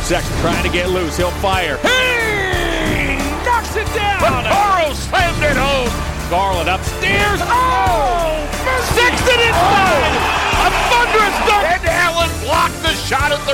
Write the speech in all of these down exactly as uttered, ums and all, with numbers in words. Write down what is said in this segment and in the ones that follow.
Sexton trying to get loose. He'll fire. Hey! Knocks it down. Vaccaro slammed it home. Garland upstairs. Oh! Sexton inside. A thunderous dunk. And Allen blocked the shot at the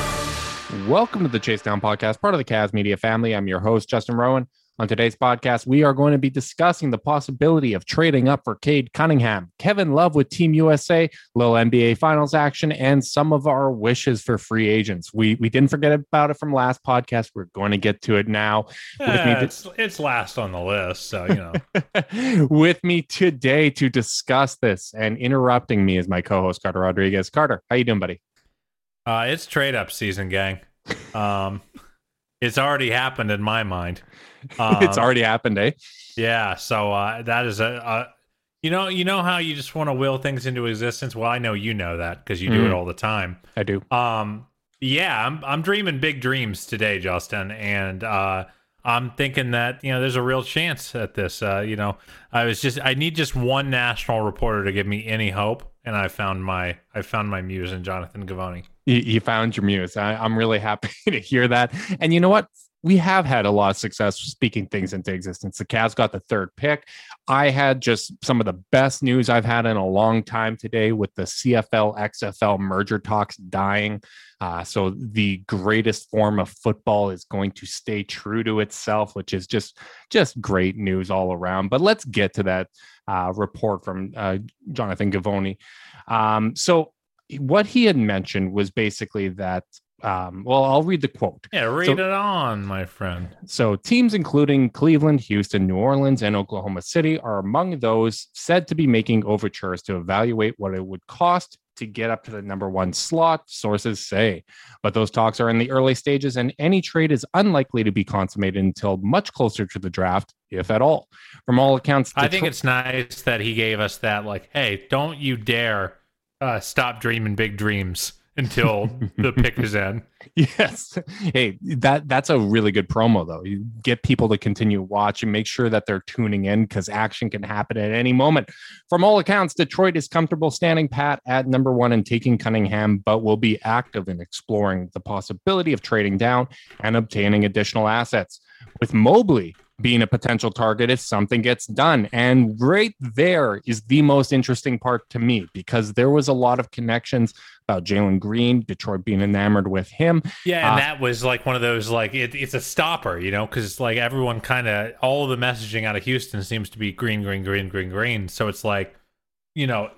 rim. Welcome to the Chase Down Podcast, part of the Cavs Media family. I'm your host, Justin Rowan. On today's podcast, we are going to be discussing the possibility of trading up for Cade Cunningham, Kevin Love with Team U S A, little N B A Finals action, and some of our wishes for free agents. We we didn't forget about it from last podcast. We're going to get to it now. Yeah, with me to- it's, it's last on the list, so, you know. With me today to discuss this and interrupting me is my co-host, Carter Rodriguez. Carter, how you doing, buddy? Uh, it's trade-up season, gang. Um, it's already happened in my mind. Um, it's already happened, eh? Yeah. So uh, that is a, a, you know, you know how you just want to will things into existence. Well, I know you know that because you do mm. it all the time. I do. Um, yeah, I'm I'm dreaming big dreams today, Justin, and uh, I'm thinking that you know there's a real chance at this. Uh, you know, I was just I need just one national reporter to give me any hope, and I found my I found my muse in Jonathan Givony. You, you found your muse. I, I'm really happy to hear that. And you know what? We have had a lot of success speaking things into existence. The Cavs got the third pick. I had just some of the best news I've had in a long time today with the C F L X F L merger talks dying. Uh, so the greatest form of football is going to stay true to itself, which is just, just great news all around. But let's get to that uh, report from uh, Jonathan Givony. Um, so what he had mentioned was basically that Um, well, I'll read the quote. Yeah, read so, it on, my friend. So teams including Cleveland, Houston, New Orleans, and Oklahoma City are among those said to be making overtures to evaluate what it would cost to get up to the number one slot, sources say. But those talks are in the early stages, and any trade is unlikely to be consummated until much closer to the draft, if at all. From all accounts, I think tra- it's nice that he gave us that, like, hey, don't you dare uh, stop dreaming big dreams until the pick is in. Yes. Hey, that that's a really good promo, though. You get people to continue watching, make sure that they're tuning in because action can happen at any moment. From all accounts, Detroit is comfortable standing pat at number one and taking Cunningham, but will be active in exploring the possibility of trading down and obtaining additional assets. With Mobley being a potential target if something gets done. And right there is the most interesting part to me because there was a lot of connections about Jalen Green, Detroit being enamored with him. Yeah, and uh, that was like one of those, like, it, it's a stopper, you know, because like everyone kind of, all of the messaging out of Houston seems to be green, green, green, green, green. So it's like, you know,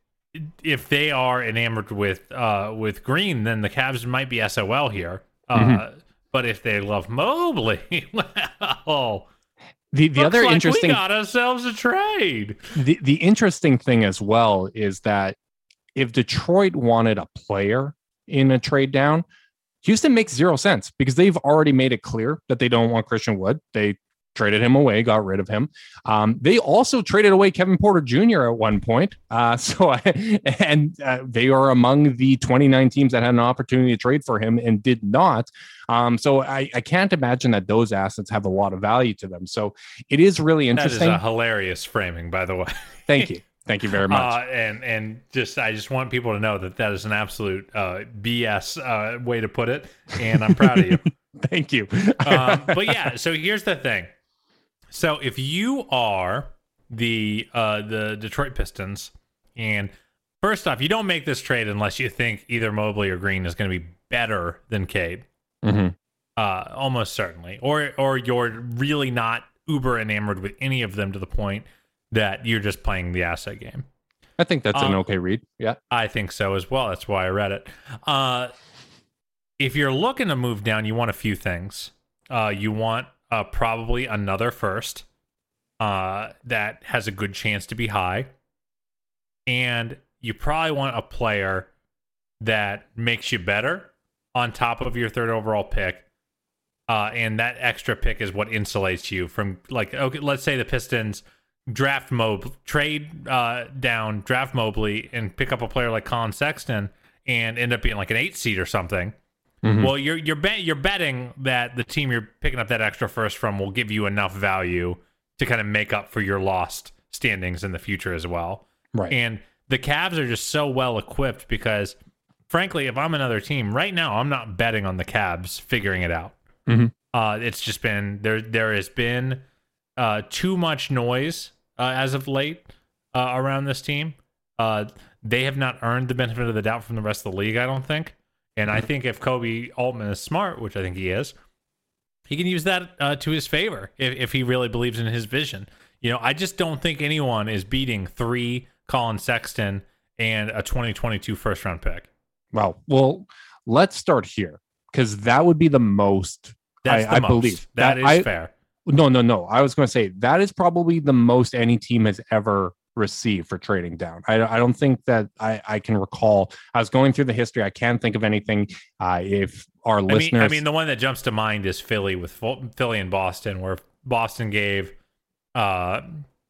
if they are enamored with uh, with Green, then the Cavs might be S O L here. Uh, mm-hmm. But if they love Mobley, well... The the Looks other like interesting we got ourselves a trade. The the interesting thing as well is that if Detroit wanted a player in a trade down, Houston makes zero sense because they've already made it clear that they don't want Christian Wood. They traded him away, got rid of him. Um, they also traded away Kevin Porter Junior at one point. Uh, so I, and uh, they are among the twenty-nine teams that had an opportunity to trade for him and did not. Um, so I, I can't imagine that those assets have a lot of value to them. So it is really interesting. That is a hilarious framing, by the way. Thank you. Thank you very much. Uh, and and just I just want people to know that that is an absolute uh, B S uh, way to put it, and I'm proud of you. Thank you. um, but yeah, so here's the thing. So if you are the uh, the Detroit Pistons, and first off, you don't make this trade unless you think either Mobley or Green is going to be better than Cade, mm-hmm. uh, almost certainly, or or you're really not uber enamored with any of them to the point that you're just playing the asset game. I think that's um, an okay read. Yeah, I think so as well. That's why I read it. Uh, if you're looking to move down, you want a few things. Uh, you want Uh, probably another first uh, that has a good chance to be high. And you probably want a player that makes you better on top of your third overall pick. Uh, and that extra pick is what insulates you from, like, okay, let's say the Pistons draft Mobley, trade uh, down, draft Mobley, and pick up a player like Colin Sexton and end up being like an eight seed or something. Mm-hmm. Well, you're you're bet you're betting that the team you're picking up that extra first from will give you enough value to kind of make up for your lost standings in the future as well. Right. And the Cavs are just so well equipped because frankly, if I'm another team right now, I'm not betting on the Cavs figuring it out. Mm-hmm. Uh, it's just been there. There has been uh, too much noise uh, as of late uh, around this team. Uh, they have not earned the benefit of the doubt from the rest of the league, I don't think. And I think if Kobe Altman is smart, which I think he is, he can use that uh, to his favor if, if he really believes in his vision. You know, I just don't think anyone is beating three Colin Sexton and a twenty twenty-two first round pick. Well, well, let's start here because that would be the most. That's I, the I most. believe that, that is I, fair. No, no, no. I was going to say that is probably the most any team has ever received for trading down. I, I don't think that I, I can recall. I was going through the history. I can't think of anything. Uh, if our I listeners, mean, I mean, the one that jumps to mind is Philly with Philly and Boston, where Boston gave, uh,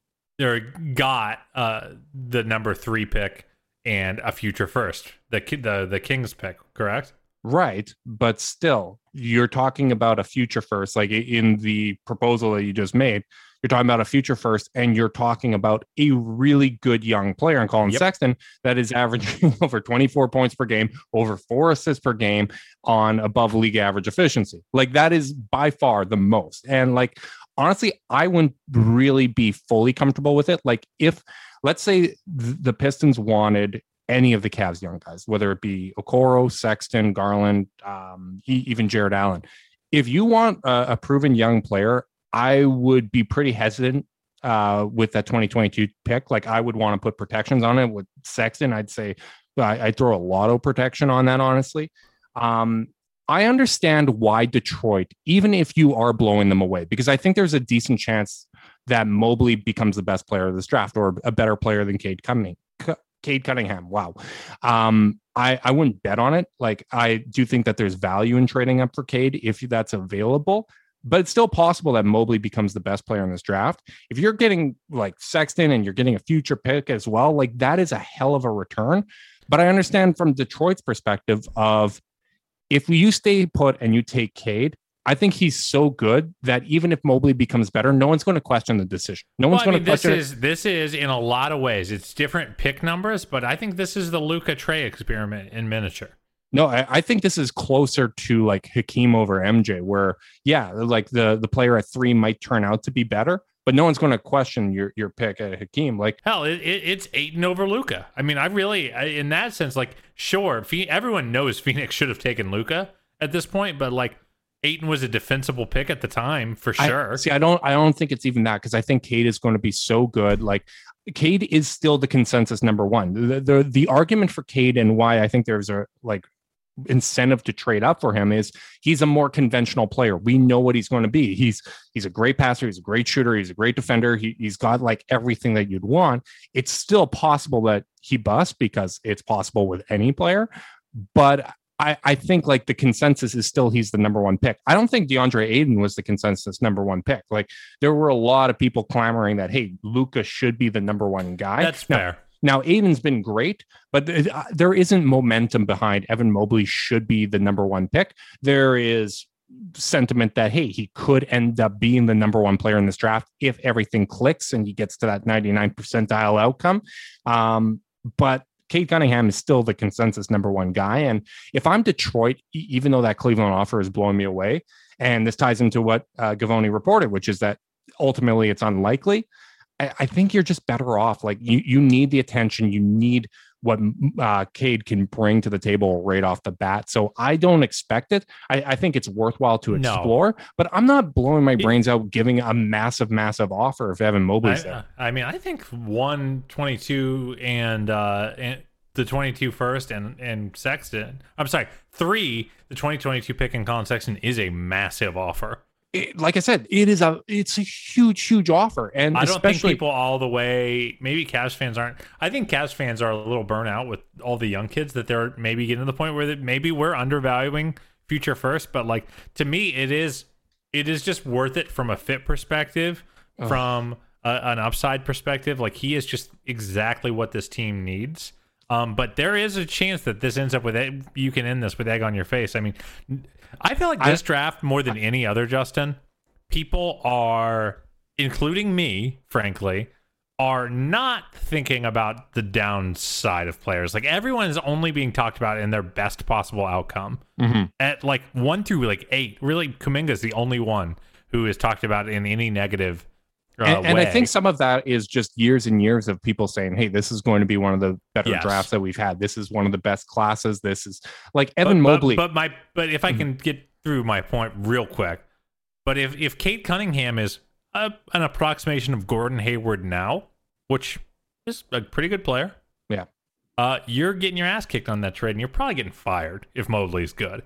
or got uh the number three pick and a future first, the the the Kings pick, correct? Right, but still, you're talking about a future first. Like in the proposal that you just made, you're talking about a future first, and you're talking about a really good young player in Colin Yep. Sexton that is averaging over twenty-four points per game, over four assists per game on above league average efficiency. Like that is by far the most. And like, honestly, I wouldn't really be fully comfortable with it. Like if, let's say th- the Pistons wanted any of the Cavs young guys, whether it be Okoro, Sexton, Garland, um, e- even Jared Allen. If you want a, a proven young player, I would be pretty hesitant uh, with that twenty twenty-two pick. Like I would want to put protections on it. With Sexton, I'd say I, I'd throw a lotto protection on that, honestly. Um, I understand why Detroit, even if you are blowing them away, because I think there's a decent chance that Mobley becomes the best player of this draft or a better player than Cade Cunningham. Cade Cunningham. Wow. Um, I, I wouldn't bet on it. Like, I do think that there's value in trading up for Cade if that's available, but it's still possible that Mobley becomes the best player in this draft. If you're getting like Sexton and you're getting a future pick as well, like that is a hell of a return. But I understand from Detroit's perspective of if you stay put and you take Cade, I think he's so good that even if Mobley becomes better, no one's going to question the decision. No well, one's going I mean, to question this is it. this is in a lot of ways. It's different pick numbers, but I think this is the Luka Trey experiment in miniature. No, I, I think this is closer to like Hakeem over M J, where yeah, like the the player at three might turn out to be better, but no one's going to question your your pick at Hakeem. Like hell, it, it, it's Ayton over Luka. I mean, I really, I, in that sense, like sure, Phe- everyone knows Phoenix should have taken Luka at this point, but like. Ayton was a defensible pick at the time for sure. I, see, I don't, I don't think it's even that because I think Cade is going to be so good. Like, Cade is still the consensus number one. The, the the argument for Cade and why I think there's a like incentive to trade up for him is he's a more conventional player. We know what he's going to be. He's he's a great passer. He's a great shooter. He's a great defender. He, he's got like everything that you'd want. It's still possible that he busts because it's possible with any player, but. I, I think like the consensus is still he's the number one pick. I don't think DeAndre Ayton was the consensus number one pick. Like there were a lot of people clamoring that, hey, Luka should be the number one guy. That's now, fair. Now, Ayton's been great, but th- uh, there isn't momentum behind Evan Mobley should be the number one pick. There is sentiment that, hey, he could end up being the number one player in this draft if everything clicks and he gets to that ninety-nine percentile outcome. Um, but Cade Cunningham is still the consensus number one guy. And if I'm Detroit, e- even though that Cleveland offer is blowing me away, and this ties into what uh, Gavoni reported, which is that ultimately it's unlikely, I, I think you're just better off. Like you, you need the attention. You need what uh, Cade can bring to the table right off the bat. So I don't expect it. I, I think it's worthwhile to explore, no. but I'm not blowing my brains out giving a massive, massive offer if Evan Mobley's I, there. I mean, I think one twenty-two and uh, and the twenty-two first and and Sexton. I'm sorry, three. The twenty twenty-two pick and Colin Sexton is a massive offer. It, like I said, it is a it's a huge, huge offer, and I don't especially think people all the way. Maybe Cavs fans aren't. I think Cavs fans are a little burnt out with all the young kids that they're maybe getting to the point where that maybe we're undervaluing future first. But like to me, it is it is just worth it from a fit perspective, Ugh. from a, an upside perspective. Like he is just exactly what this team needs. Um, but there is a chance that this ends up with egg, you can end this with egg on your face. I mean, I feel like this I, draft more than any other, Justin, people are, including me, frankly, are not thinking about the downside of players. Like everyone is only being talked about in their best possible outcome. Mm-hmm. At like one through like eight, really, Kuminga is the only one who is talked about in any negative uh, and, and way. I think some of that is just years and years of people saying, hey, this is going to be one of the better Yes. drafts that we've had. This is one of the best classes. This is like Evan but, Mobley. But, but my but if I Mhm. can get through my point real quick, but if if Cade Cunningham is a, an approximation of Gordon Hayward now, which is a pretty good player, Yeah. uh, you're getting your ass kicked on that trade, and you're probably getting fired if Mobley's good.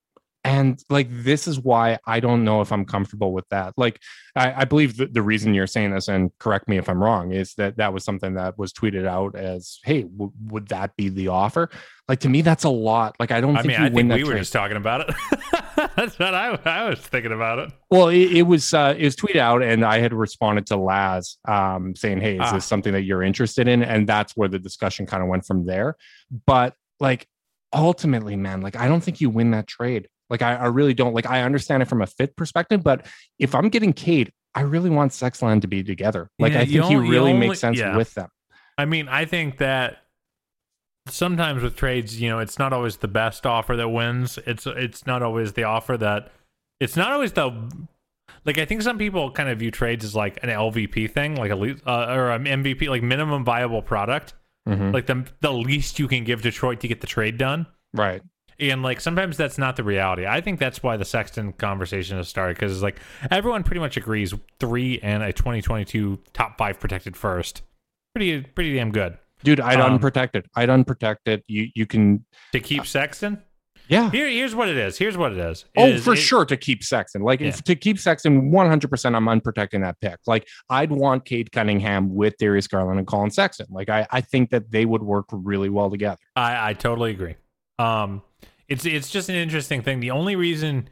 And like, this is why I don't know if I'm comfortable with that. Like, I, I believe that the reason you're saying this, and correct me if I'm wrong, is that that was something that was tweeted out as, hey, w- would that be the offer? Like, to me, that's a lot. Like, I don't I think mean, you I win think that we were trade. just talking about it. That's what I, I was thinking about it. Well, it, it was uh, it was tweeted out, and I had responded to Laz um, saying, "Hey, is Ah. this something that you're interested in?" And that's where the discussion kind of went from there. But like, ultimately, man, like, I don't think you win that trade. Like, I, I really don't. Like, I understand it from a fit perspective, but if I'm getting Cade, I really want Sexland to be together. Like, Yeah, I you think he only- you really only- makes sense yeah. with them. I mean, I think that sometimes with trades, you know, it's not always the best offer that wins. It's it's not always the offer that it's not always the like. I think some people kind of view trades as like an L V P thing, like a le- uh, or an M V P, like minimum viable product, Mhm. like the the least you can give Detroit to get the trade done. Right. And like sometimes that's not the reality. I think that's why the Sexton conversation has started, because it's like everyone pretty much agrees three and a twenty twenty-two top five protected first, pretty pretty damn good. Dude, I'd Um, unprotect it. I'd unprotect it. You you can, To keep Sexton, yeah. here here's what it is. Here's what it is. It Oh, is- for it- sure, to keep Sexton. Like, Yeah. if, to keep Sexton, one hundred percent, I'm unprotecting that pick. Like, I'd want Cade Cunningham with Darius Garland and Colin Sexton. Like, I, I think that they would work really well together. I I totally agree. Um, it's it's just an interesting thing. The only reason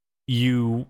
you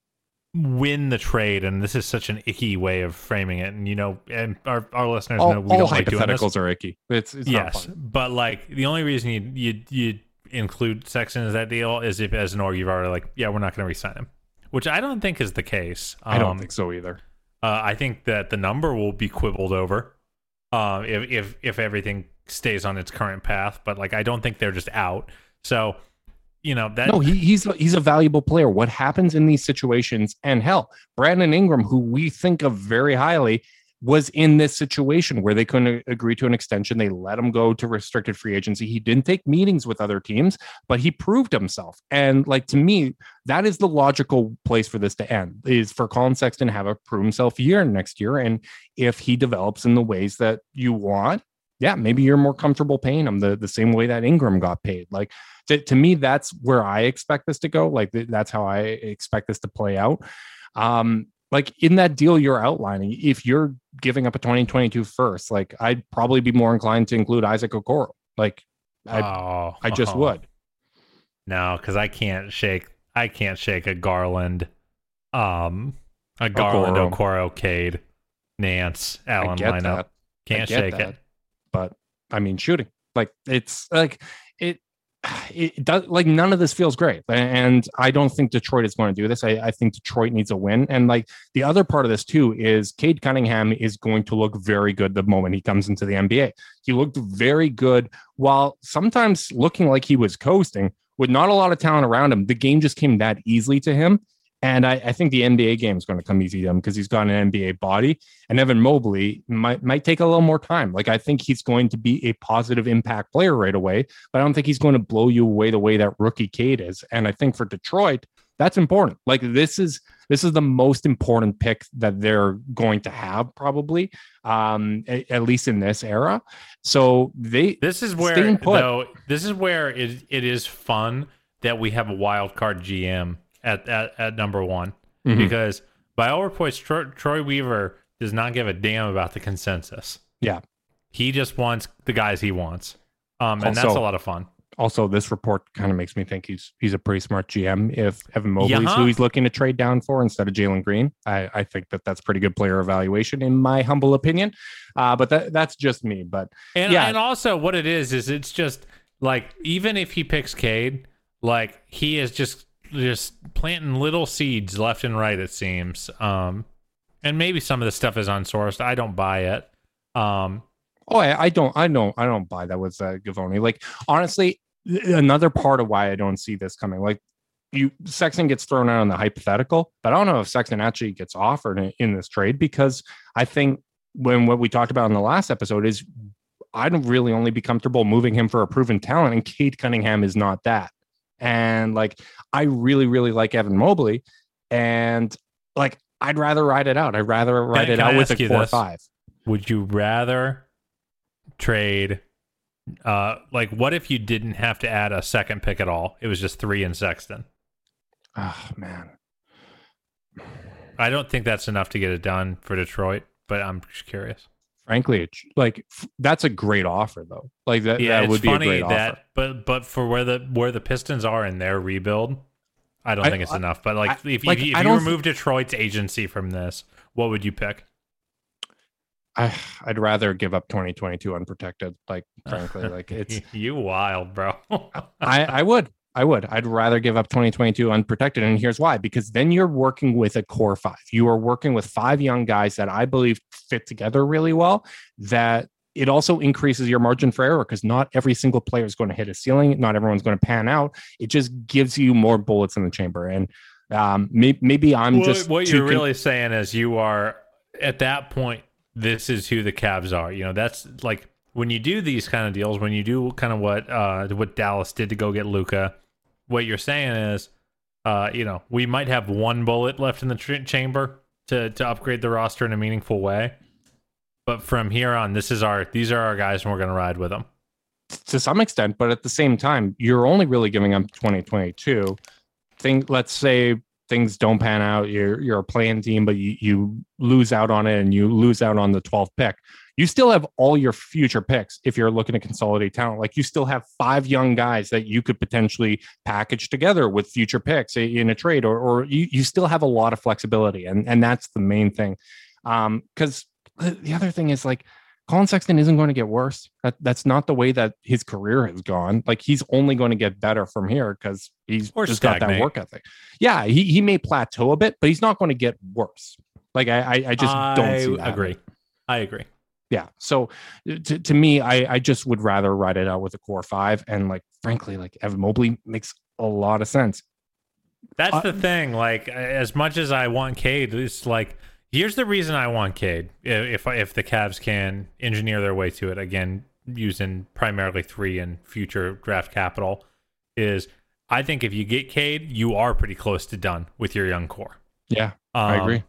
win the trade, and this is such an icky way of framing it, and you know, and our, our listeners know All, we all don't like doing this. hypotheticals are icky. It's, it's not Yes, fun. but like the only reason you you you include Sexton as that deal is if as an org you've already like, yeah, we're not going to re-sign him, which I don't think is the case. I don't Um, think so either. Uh, I think that the number will be quibbled over, uh, if if if everything stays on its current path. But like, I don't think they're just out. So, you know that. No, he, he's he's a valuable player. What happens in these situations, and hell, Brandon Ingram, who we think of very highly, was in this situation where they couldn't agree to an extension. They let him go to restricted free agency. He didn't take meetings with other teams, but he proved himself. And like, to me, that is the logical place for this to end, is for Colin Sexton to have a prove himself year next year. And if he develops in the ways that you want, yeah, maybe you're more comfortable paying him the, the same way that Ingram got paid. Like, to, to me, that's where I expect this to go. Like, th- that's how I expect this to play out. Um, like, in that deal you're outlining, if you're giving up a twenty twenty-two first, like, I'd probably be more inclined to include Isaac Okoro. Like, I, oh, I just oh. would. No, because I can't shake. I can't shake a Garland, um, a Garland, Okoro. Okoro, Cade, Nance, I Allen get lineup. that. I Can't get shake that. it. But I mean, shooting, like, it's like it, it does, like, none of this feels great. And I don't think Detroit is going to do this. I, I think Detroit needs a win. And like, the other part of this too is Cade Cunningham is going to look very good the moment he comes into the N B A. He looked very good, while sometimes looking like he was coasting with not a lot of talent around him. The game just came that easily to him. And I, I think the N B A game is going to come easy to him because he's got an N B A body. And Evan Mobley might might take a little more time. Like, I think he's going to be a positive impact player right away, but I don't think he's going to blow you away the way that rookie Cade is. And I think for Detroit, that's important. Like, this is this is the most important pick that they're going to have, probably, um, at, at least in this era. So they This is staying where put. though. This is where it it is fun that we have a wild card G M at at, at number one, Mhm. because by all reports, Troy, Troy Weaver does not give a damn about the consensus. Yeah. He just wants the guys he wants, um, and that's Also- a lot of fun. Also, this report kind of makes me think he's he's a pretty smart G M. If Evan Mobley's Yeah. who he's looking to trade down for instead of Jalen Green, I, I think that that's pretty good player evaluation, in my humble opinion. Uh, but that that's just me. But And yeah. and also what it is is it's just like, even if he picks Cade, like, he is just just planting little seeds left and right, it seems. Um, and maybe some of the stuff is unsourced. I don't buy it. Um, oh, I, I don't, I don't, I don't buy that with uh, Gavoni. Like honestly, another part of why I don't see this coming, like you Sexton gets thrown out on the hypothetical, but I don't know if Sexton actually gets offered in, in this trade, because I think when what we talked about in the last episode is I'd really only be comfortable moving him for a proven talent, and Cade Cunningham is not that. And like, I really, really like Evan Mobley, and like, I'd rather ride it out. I'd rather ride can, it can out I with ask a you core this? five. Would you rather trade? Uh, like, what if you didn't have to add a second pick at all? It was just three and Sexton. Oh man, I don't think that's enough to get it done for Detroit, but I'm just curious. Frankly, it's like that's a great offer though. Like that, Yeah, that it's would be funny a great that, offer. but but for where the where the Pistons are in their rebuild, I don't I- think it's I- enough. But like, I- if, like, if, you- I if you don't remove Detroit's agency from this, what would you pick? I, I'd rather give up twenty twenty-two unprotected. Like frankly, like it's you wild, bro. I, I would. I would. I'd rather give up twenty twenty-two unprotected. And here's why. Because then you're working with a core five. You are working with five young guys that I believe fit together really well. That it also increases your margin for error, because not every single player is going to hit a ceiling. Not everyone's going to pan out. It just gives you more bullets in the chamber. And um, maybe, maybe I'm what, just what too you're con- really saying is you are at that point. This is who the Cavs are. You know, that's like when you do these kind of deals, when you do kind of what uh, what Dallas did to go get Luka. What you're saying is, uh, you know, we might have one bullet left in the tr- chamber to to upgrade the roster in a meaningful way, but from here on, this is our these are our guys, and we're going to ride with them to some extent. But at the same time, you're only really giving up twenty twenty-two. Think, let's say things don't pan out. You're you're a playing team, but you, you lose out on it, and you lose out on the twelfth pick. You still have all your future picks if you're looking to consolidate talent. Like you still have five young guys that you could potentially package together with future picks in a trade, or or you, you still have a lot of flexibility, and and that's the main thing. Um, because the other thing is like Colin Sexton isn't going to get worse. That, that's not the way that his career has gone. Like he's only going to get better from here because he's or just got that work ethic. Yeah, he, he may plateau a bit, but he's not going to get worse. Like I I, I just I don't see that. agree. I agree. Yeah. So to, to me, I, I just would rather ride it out with a core five. And like, frankly, like Evan Mobley makes a lot of sense. That's Uh, the thing. Like, as much as I want Cade, it's like, here's the reason I want Cade. If if the Cavs can engineer their way to it, again, using primarily three and future draft capital, is I think if you get Cade, you are pretty close to done with your young core. Yeah, Um, I agree.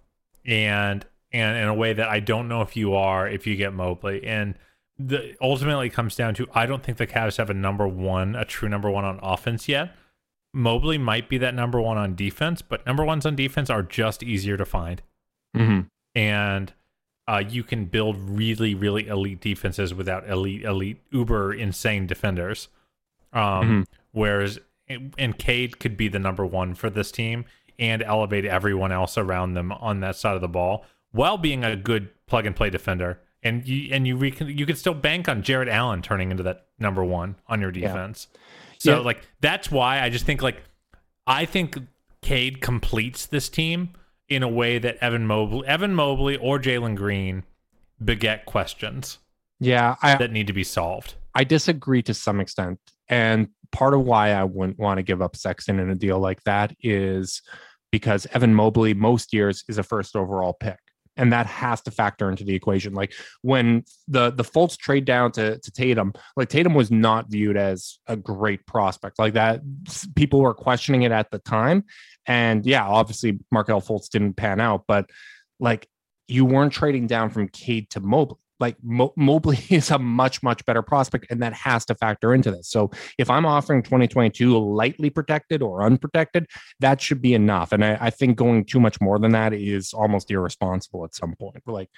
And and in a way that I don't know if you are if you get Mobley. And the ultimately it comes down to, I don't think the Cavs have a number one, a true number one on offense yet. Mobley might be that number one on defense, but number ones on defense are just easier to find. Mm-hmm. And uh, you can build really, really elite defenses without elite, elite, uber insane defenders. Um, Mhm. Whereas, and Cade could be the number one for this team and elevate everyone else around them on that side of the ball while being a good plug and play defender. And you and you re- you could still bank on Jared Allen turning into that number one on your defense. Yeah. So Yeah. like that's why I just think like I think Cade completes this team in a way that Evan Mobley, Evan Mobley or Jalen Green beget questions Yeah, I that need to be solved. I disagree to some extent. And part of why I wouldn't want to give up Sexton in a deal like that is because Evan Mobley most years is a first overall pick. And that has to factor into the equation. Like when the the Fultz trade down to, to Tatum, like Tatum was not viewed as a great prospect. Like that, people were questioning it at the time. And yeah, obviously Markelle Fultz didn't pan out, but like you weren't trading down from Cade to Mobley. Like Mo- Mobley is a much, much better prospect, and that has to factor into this. So if I'm offering twenty twenty-two lightly protected or unprotected, that should be enough. And I, I think going too much more than that is almost irresponsible at some point. Like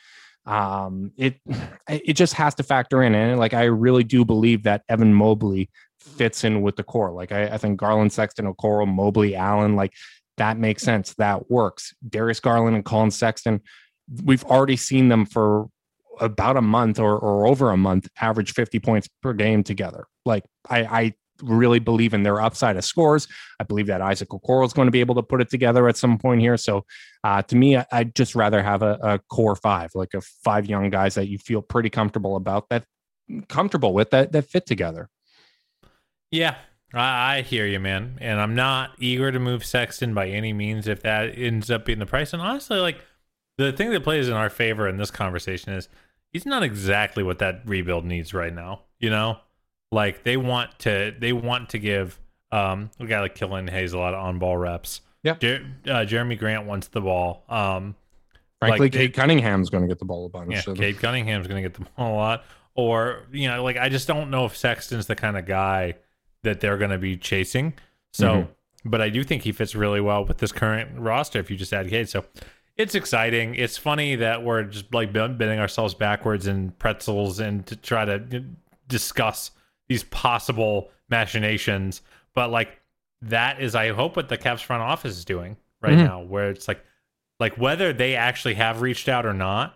um, it, it just has to factor in. And like I really do believe that Evan Mobley fits in with the core. Like I, I think Garland, Sexton, Okoro, Mobley, Allen, like that makes sense. That works. Darius Garland and Colin Sexton, we've already seen them for about a month or, or over a month, average fifty points per game together. Like I, I, really believe in their upside as scores. I believe that Isaac Okoro is going to be able to put it together at some point here. So uh, to me, I, I'd just rather have a, a core five, like a five young guys that you feel pretty comfortable about, that comfortable with, that that fit together. Yeah, I, I hear you, man. And I'm not eager to move Sexton by any means if that ends up being the price. And honestly, like the thing that plays in our favor in this conversation is he's not exactly what that rebuild needs right now, you know? Like they want to, they want to give um, a guy like Killian Hayes a lot of on-ball reps. Yeah, Jer- uh, Jeremy Grant wants the ball. Um, Frankly, like Cade Cunningham's going to get the ball a bunch. Yeah, so. Cade Cunningham's going to get the ball a lot. Or you know, like I just don't know if Sexton's the kind of guy that they're going to be chasing. So, mm-hmm. but I do think he fits really well with this current roster. If you just add Cade, so. It's exciting. It's funny that we're just like bending ourselves backwards in pretzels and to try to discuss these possible machinations. But like that is, I hope, what the Cavs front office is doing right mm-hmm. now, where it's like, like whether they actually have reached out or not,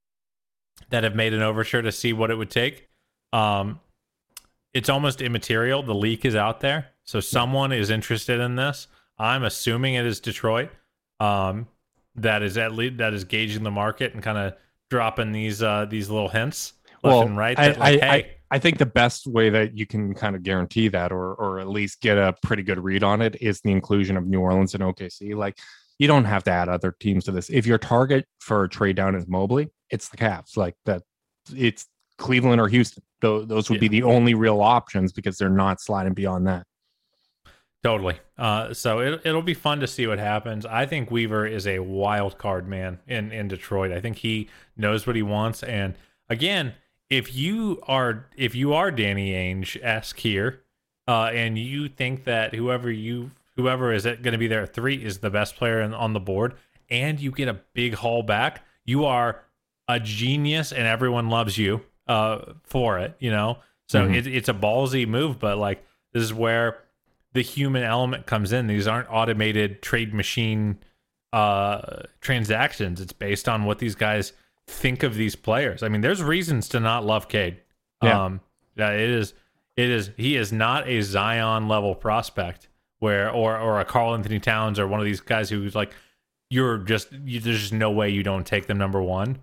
that have made an overture to see what it would take. Um, it's almost immaterial. The leak is out there, so someone is interested in this. I'm assuming it is Detroit. Um, that is at least that is gauging the market and kind of dropping these uh these little hints left well, and right. I, That, like, I, hey, I, I think the best way that you can kind of guarantee that, or or at least get a pretty good read on it, is the inclusion of New Orleans and O K C. Like you don't have to add other teams to this. If your target for a trade down is Mobley, it's the Cavs. Like that, it's Cleveland or Houston. Those, those would yeah. be the only real options because they're not sliding beyond that. Totally. Uh, so it, it'll be fun to see what happens. I think Weaver is a wild card man in, in Detroit. I think he knows what he wants. And again, if you are if you are Danny Ainge-esque here, uh, and you think that whoever you whoever is going to be there at three is the best player in, on the board, and you get a big haul back, you are a genius, and everyone loves you uh, for it. You know, so mm-hmm. it, it's a ballsy move, but like this is where the human element comes in. These aren't automated trade machine uh, transactions. It's based on what these guys think of these players. I mean, there's reasons to not love Cade. Yeah. Um, yeah, it is. It is. He is not a Zion level prospect, where or or a Karl Anthony Towns or one of these guys who's like, you're just you, there's just no way you don't take them number one.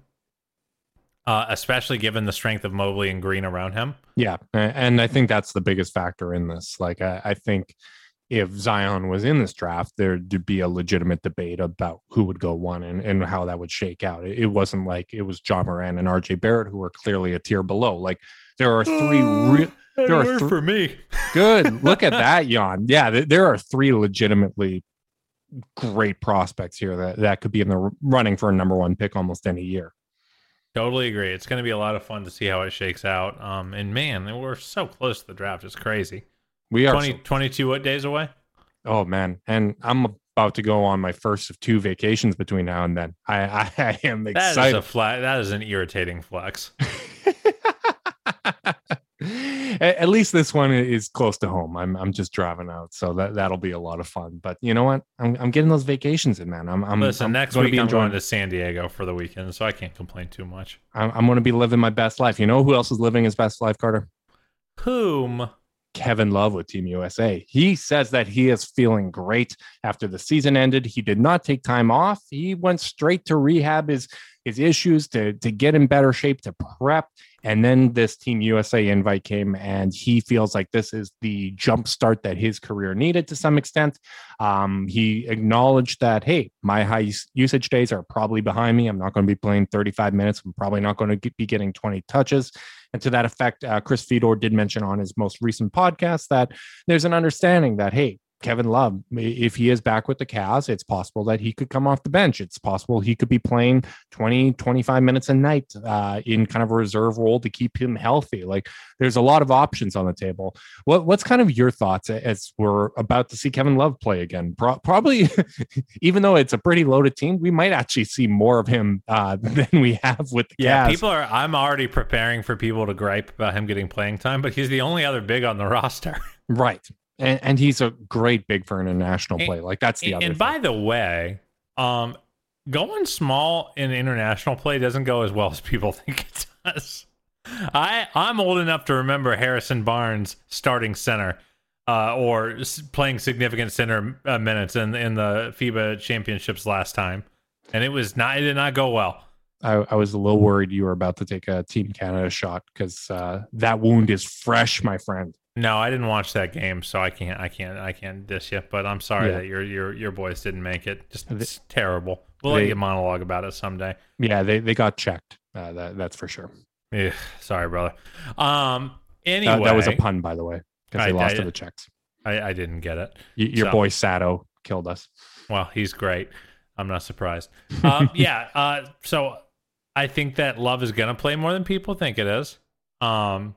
Uh, especially given the strength of Mobley and Green around him. Yeah, and I think that's the biggest factor in this. Like, I, I think if Zion was in this draft, there'd be a legitimate debate about who would go one and, and how that would shake out. It, it wasn't like it was John Moran and R J Barrett who were clearly a tier below. Like, there are three. Re- there are th- for me. Good. Look at that, Jan. Yeah, th- there are three legitimately great prospects here that, that could be in the running for a number one pick almost any year. Totally agree. It's going to be a lot of fun to see how it shakes out. Um, and man, we're so close to the draft. It's crazy. We are twenty, twenty-two what days away? Oh man, and I'm about to go on my first of two vacations between now and then. I, I, I am excited. That is a fla- That is an irritating flex. At least this one is close to home. I'm I'm just driving out, so that that'll be a lot of fun. But you know what? I'm I'm getting those vacations in, man. I'm I'm listen. I'm next week I'm going to San Diego for the weekend, so I can't complain too much. I'm, I'm going to be living my best life. You know who else is living his best life, Carter? Whom? Kevin Love with Team U S A. He says that he is feeling great after the season ended. He did not take time off. He went straight to rehab his his issues to to get in better shape, to prep. And then this Team U S A invite came, and he feels like this is the jump start that his career needed to some extent. Um, he acknowledged that, hey, my high usage days are probably behind me. I'm not going to be playing thirty-five minutes. I'm probably not going to be getting twenty touches. And to that effect, uh, Chris Fedor did mention on his most recent podcast that there's an understanding that, hey, Kevin Love, if he is back with the Cavs, it's possible that he could come off the bench. It's possible he could be playing twenty, twenty-five minutes a night uh, in kind of a reserve role to keep him healthy. Like, there's a lot of options on the table. What, what's kind of your thoughts as we're about to see Kevin Love play again? Pro- probably, even though it's a pretty loaded team, we might actually see more of him uh, than we have with the Cavs. Yeah, people are. I'm already preparing for people to gripe about him getting playing time, but he's the only other big on the roster. Right. And, and he's a great big for international play. Like, that's the and, other and thing. by the way, um, going small in international play doesn't go as well as people think it does. I, I'm old enough to remember Harrison Barnes starting center uh, or s- playing significant center uh, minutes in in the FIBA championships last time, and it was not it did not go well. I, I was a little worried you were about to take a Team Canada shot because uh, that wound is fresh, my friend. No, I didn't watch that game, so I can't I can't I can't diss you. But I'm sorry Yeah. that your your your boys didn't make it. Just They- it's terrible. We'll they- let you monologue about it someday. Yeah, they, they got checked. Uh, that that's for sure. Ugh, sorry, brother. Um. Anyway, That, that was a pun, by the way, because they I- lost I- to the Czechs. I, I didn't get it. Y- your So- boy Sato killed us. Well, he's great. I'm not surprised. Um, yeah. Uh, so I think that Love is gonna play more than people think it is. Um,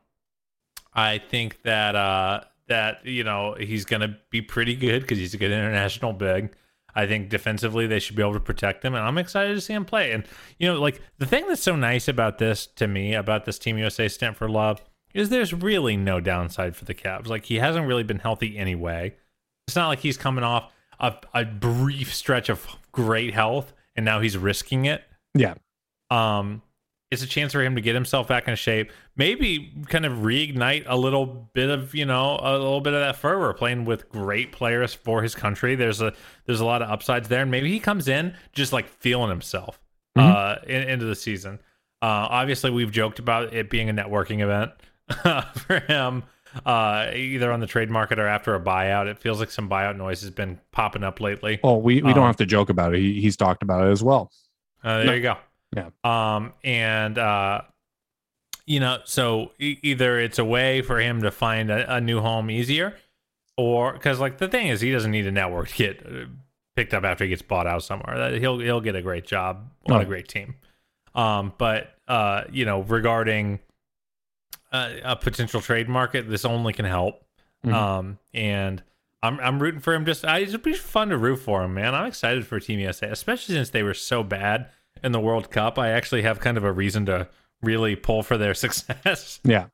I think that uh, that you know he's gonna be pretty good because he's a good international big. I think defensively they should be able to protect him, and I'm excited to see him play. And you know, like the thing that's so nice about this to me about this Team U S A stint for Love is there's really no downside for the Cavs. Like he hasn't really been healthy anyway. It's not like he's coming off a, a brief stretch of great health and now he's risking it. Yeah. Um, it's a chance for him to get himself back in shape, maybe kind of reignite a little bit of, you know, a little bit of that fervor playing with great players for his country. There's a there's a lot of upsides there, and maybe he comes in just like feeling himself Mhm. uh in, into the season. Uh, obviously we've joked about it being a networking event for him, uh, either on the trade market or after a buyout. It feels like some buyout noise has been popping up lately. Well, we, we don't Um, have to joke about it. He, he's talked about it as well. Uh, there No. you go. Yeah. Um, and uh, you know, so e- either it's a way for him to find a, a new home easier, or because like the thing is, he doesn't need a network to get uh, picked up after he gets bought out somewhere. That he'll he'll get a great job on Oh. a great team. Um, but uh, you know, regarding uh, a potential trade market, this only can help. Mhm. Um, and I'm I'm rooting for him. Just I, it'd be fun to root for him, man. I'm excited for Team U S A, especially since they were so bad in the World Cup. I actually have kind of a reason to really pull for their success, Yeah.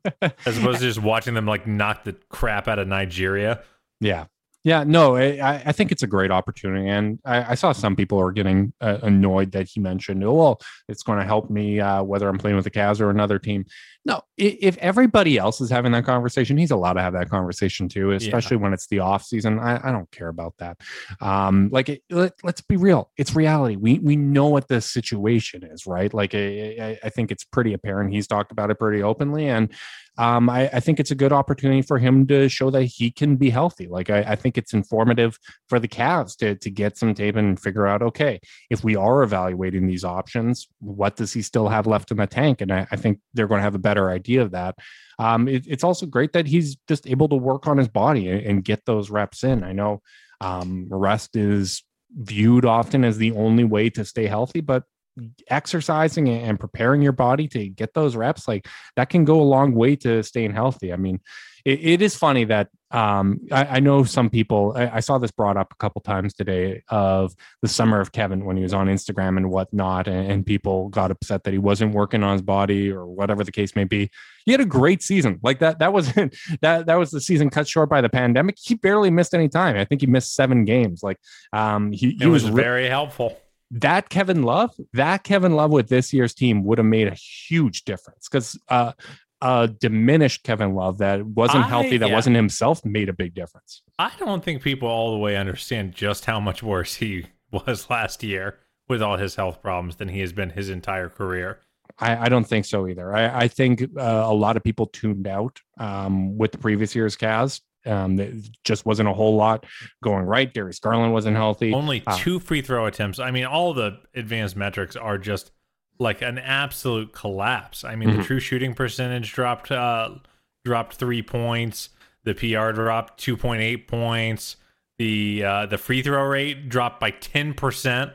as opposed to just watching them like knock the crap out of Nigeria. Yeah. Yeah. No, I, I think it's a great opportunity. And I, I saw some people are getting uh, annoyed that he mentioned, oh, well, it's going to help me uh, whether I'm playing with the Cavs or another team. No, i- if everybody else is having that conversation, he's allowed to have that conversation too, especially when it's the off season. I, I don't care about that. Um, like, it, let, let's be real. It's reality. We we know what the situation is, right? Like, I, I, I think it's pretty apparent. He's talked about it pretty openly. And um, I, I think it's a good opportunity for him to show that he can be healthy. Like, I, I think it's informative for the Cavs to, to get some tape and figure out, okay, if we are evaluating these options, what does he still have left in the tank? And I, I think they're going to have a better idea of that. Um, it, it's also great that he's just able to work on his body and, and get those reps in. I know um, rest is viewed often as the only way to stay healthy, but exercising and preparing your body to get those reps, like that can go a long way to staying healthy. I mean, it, it is funny that um, I, I know some people, I, I saw this brought up a couple times today of the summer of Kevin when he was on Instagram and whatnot, and, and people got upset that he wasn't working on his body or whatever the case may be. He had a great season. Like that, that wasn't that, that was the season cut short by the pandemic. He barely missed any time. I think he missed seven games. Like um, he, It he was, was re- very helpful. that Kevin Love, that Kevin Love with this year's team would have made a huge difference because uh, uh, diminished Kevin Love that wasn't I- healthy, that yeah. wasn't himself, made a big difference. I don't think people all the way understand just how much worse he was last year with all his health problems than he has been his entire career. I, I don't think so either. I, I think uh, a lot of people tuned out um, with the previous year's Cavs. Um, there just wasn't a whole lot going right. Darius Garland wasn't healthy. Only Uh, two free throw attempts. I mean, all the advanced metrics are just like an absolute collapse. I mean, the Mhm. true shooting percentage dropped uh, dropped three points. The P R dropped two point eight points. The uh, the free throw rate dropped by ten percent.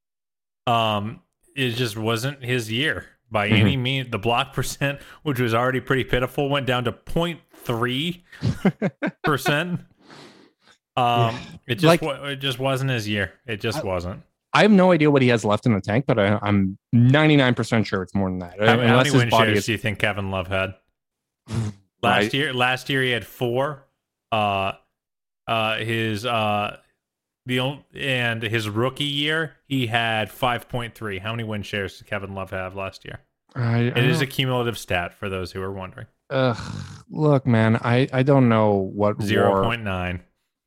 Um, it just wasn't his year by Mhm. any means. The block percent, which was already pretty pitiful, went down to zero point three percent. Um, it just Like- wa- it just wasn't his year. It just I- wasn't. I have no idea what he has left in the tank, but I, I'm ninety-nine percent sure it's more than that. How, how Unless many his win body shares is do you think Kevin Love had last Right. year? Last year he had four. Uh, uh, his uh, the only, and his rookie year he had five point three. How many win shares did Kevin Love have last year? I, I It is don't- a cumulative stat for those who are wondering. Ugh, look, man, I, I don't know what zero war. point nine.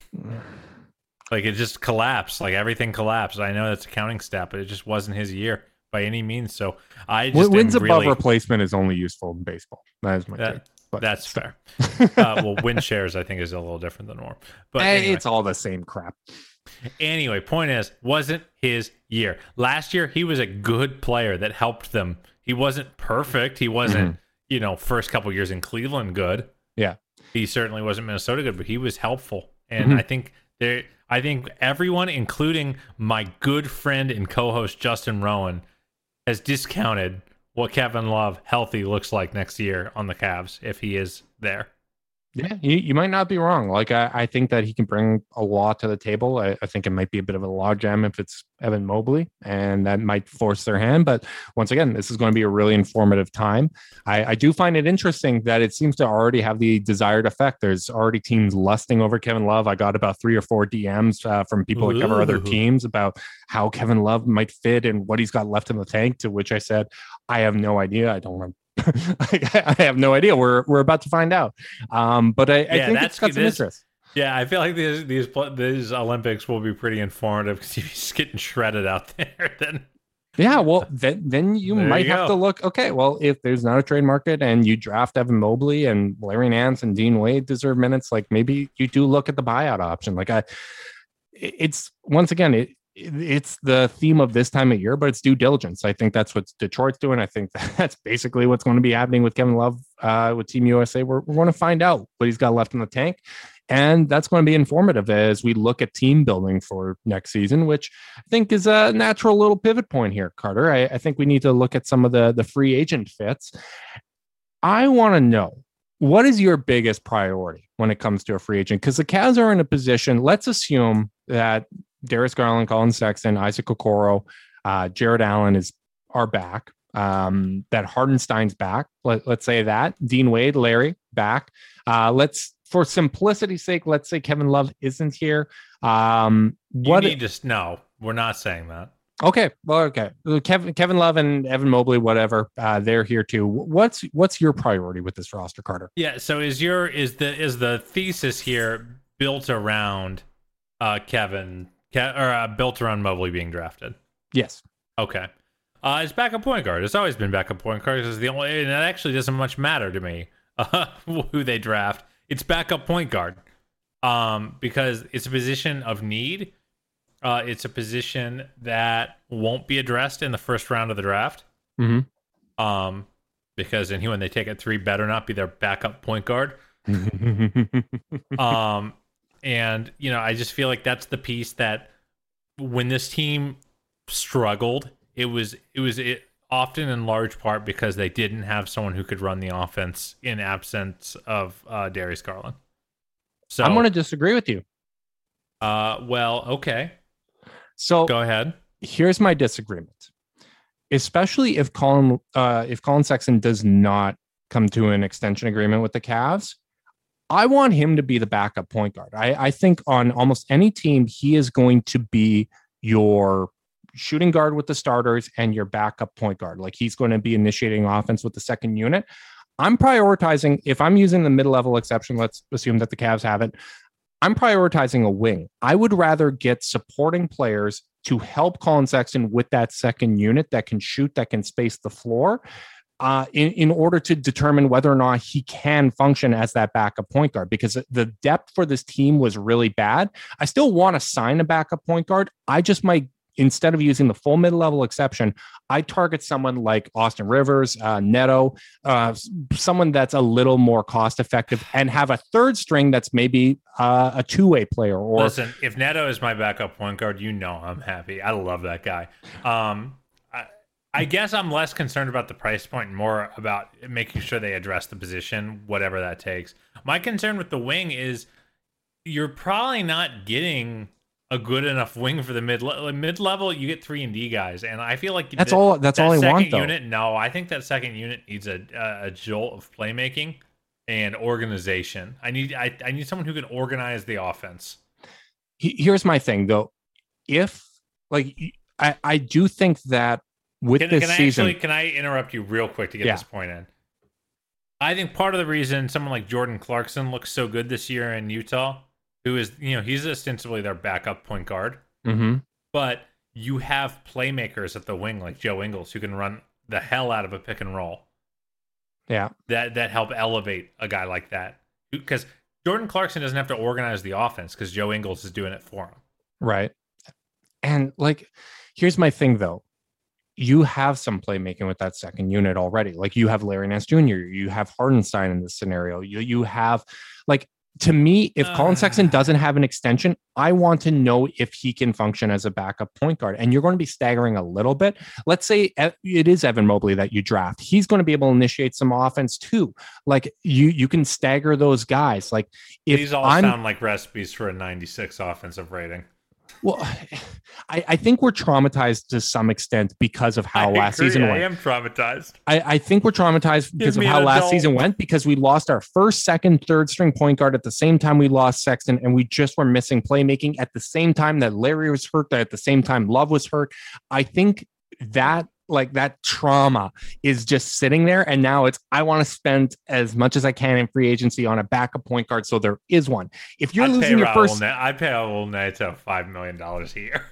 Like it just collapsed. Like everything collapsed. I know that's a counting stat, but it just wasn't his year by any means. So I just Wins above really, replacement is only useful in baseball. That is my that, take. But that's fair. uh, well, win shares I think is a little different than norm. But hey, anyway. it's all the same crap. Anyway, point is, wasn't his year. Last year, he was a good player that helped them. He wasn't perfect. He wasn't, mm-hmm. you know, first couple years in Cleveland good. Yeah. He certainly wasn't Minnesota good, but he was helpful. And mm-hmm. I think there, I think everyone, including my good friend and co-host Justin Rowan, has discounted what Kevin Love healthy looks like next year on the Cavs if he is there. Yeah, you, you might not be wrong. Like, I, I think that he can bring a lot to the table. I, I think it might be a bit of a logjam if it's Evan Mobley, and that might force their hand. But once again, this is going to be a really informative time. I, I do find it interesting that it seems to already have the desired effect. There's already teams lusting over Kevin Love. I got about three or four D Ms uh, from people Ooh. that cover other teams about how Kevin Love might fit and what he's got left in the tank, to which I said, I have no idea. I don't know. I have no idea. We're we're about to find out. Um, but I, I yeah, think it's got some this, interest. Yeah, I feel like these these these Olympics will be pretty informative because if he's getting shredded out there, then yeah, well, then then you there might you have go. to look. Okay, well, if there's not a trade market and you draft Evan Mobley and Larry Nance and Dean Wade deserve minutes, like maybe you do look at the buyout option. Like I, it's once again it. It's the theme of this time of year, but it's due diligence. I think that's what Detroit's doing. I think that's basically what's going to be happening with Kevin Love uh, with Team U S A. We're, we're going to find out what he's got left in the tank. And that's going to be informative as we look at team building for next season, which I think is a natural little pivot point here, Carter. I, I think we need to look at some of the, the free agent fits. I want to know, what is your biggest priority when it comes to a free agent? Because the Cavs are in a position, let's assume that Darius Garland, Colin Sexton, Isaac Okoro, uh, Jared Allen is are back. Um, that Hardenstein's back. Let, let's say that Dean Wade, Larry back. Uh, let's, for simplicity's sake, let's say Kevin Love isn't here. Um, what? You need to no, we're not saying that. Okay, well, okay. Kevin, Kevin Love and Evan Mobley, whatever, uh, they're here too. What's what's your priority with this roster, Carter? Yeah. So is your is the is the thesis here built around uh, Kevin? Or uh, built around Mobley being drafted? Yes. Okay. Uh, it's backup point guard. It's always been backup point guard. It's the only, and it actually doesn't much matter to me uh, who they draft. It's backup point guard, um, because it's a position of need. Uh, it's a position that won't be addressed in the first round of the draft. Mm-hmm. Um, because and when they take it three, better not be their backup point guard. um. And, you know, I just feel like that's the piece that when this team struggled, it was it was it often in large part because they didn't have someone who could run the offense in absence of uh, Darius Garland. So I'm going to disagree with you. Uh, well, okay. So go ahead. Here's my disagreement. Especially if Colin uh, if Colin Sexton does not come to an extension agreement with the Cavs, I want him to be the backup point guard. I, I think on almost any team, he is going to be your shooting guard with the starters and your backup point guard. Like he's going to be initiating offense with the second unit. I'm prioritizing, if I'm using the mid-level exception, let's assume that the Cavs have it, I'm prioritizing a wing. I would rather get supporting players to help Colin Sexton with that second unit that can shoot, that can space the floor. Uh, in, in order to determine whether or not he can function as that backup point guard, because the depth for this team was really bad. I still want to sign a backup point guard. I just might, instead of using the full mid-level exception, I target someone like Austin Rivers, uh, Neto, uh, someone that's a little more cost-effective, and have a third string that's maybe uh, a two-way player. Or listen, if Neto is my backup point guard, you know I'm happy. I love that guy. Um, I guess I'm less concerned about the price point and more about making sure they address the position, whatever that takes. My concern with the wing is you're probably not getting a good enough wing for the mid mid level. You get three and D guys, and I feel like that's the, all. That's that all I want. Second unit, no, I think that second unit needs a a jolt of playmaking and organization. I need I, I need someone who can organize the offense. Here's my thing, though. If like I I do think that. With can, this can I season, actually, can I interrupt you real quick to get yeah. this point in? I think part of the reason someone like Jordan Clarkson looks so good this year in Utah, who is, you know, he's ostensibly their backup point guard, Mm-hmm. but you have playmakers at the wing like Joe Ingles who can run the hell out of a pick and roll. Yeah. That that help elevate a guy like that. Because Jordan Clarkson doesn't have to organize the offense because Joe Ingles is doing it for him. Right. And like, here's my thing though. You have some playmaking with that second unit already. Like you have Larry Nance Junior You have Hardenstein in this scenario. You you have like, to me, if uh, Colin Sexton doesn't have an extension, I want to know if he can function as a backup point guard. And you're going to be staggering a little bit. Let's say it is Evan Mobley that you draft. He's going to be able to initiate some offense too. Like you, you can stagger those guys. Like if these all I'm, sound like recipes for a ninety-six offensive rating. Well, I, I think we're traumatized to some extent because of how I last agree. season I went. am traumatized. I, I think we're traumatized because of me how an last adult. season went, because we lost our first, second, third string point guard at the same time we lost Sexton, and we just were missing playmaking at the same time that Larry was hurt, that at the same time Love was hurt. I think that like that trauma is just sitting there, and now it's I want to spend as much as I can in free agency on a backup point guard so there is one. If you're I'd losing your Raul first, Ne- I'd pay Raul Neto five million dollars a year.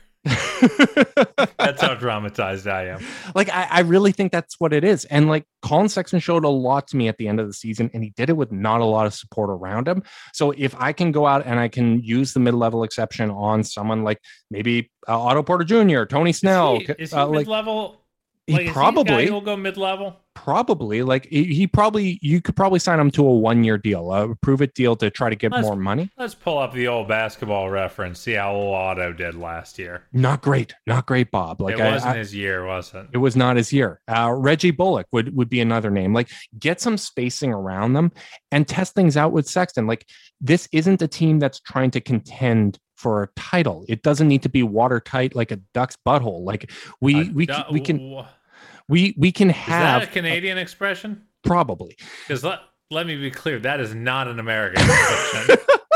That's how traumatized I am. Like, I, I really think that's what it is. And like Colin Sexton showed a lot to me at the end of the season, and he did it with not a lot of support around him. So if I can go out and I can use the mid-level exception on someone like maybe uh, Otto Porter Junior, Tony Snell, Is he, is he uh, like, mid-level? he Like, probably will go mid-level. Probably like he, he probably you could probably sign him to a one-year deal, a prove-it deal to try to get Let's- more money. Let's pull up the old Basketball Reference, see how old Otto did last year. Not great, not great, Bob. Like it I- wasn't I- his year, was it? It was not his year. Uh, Reggie Bullock would, would be another name. Like, get some spacing around them and test things out with Sexton. Like, this isn't a team that's trying to contend for a title. It doesn't need to be watertight like a duck's butthole. Like, we Uh, we du- we can we we can Is have that a Canadian expression? probably. Because let, let me be clear, that is not an American expression.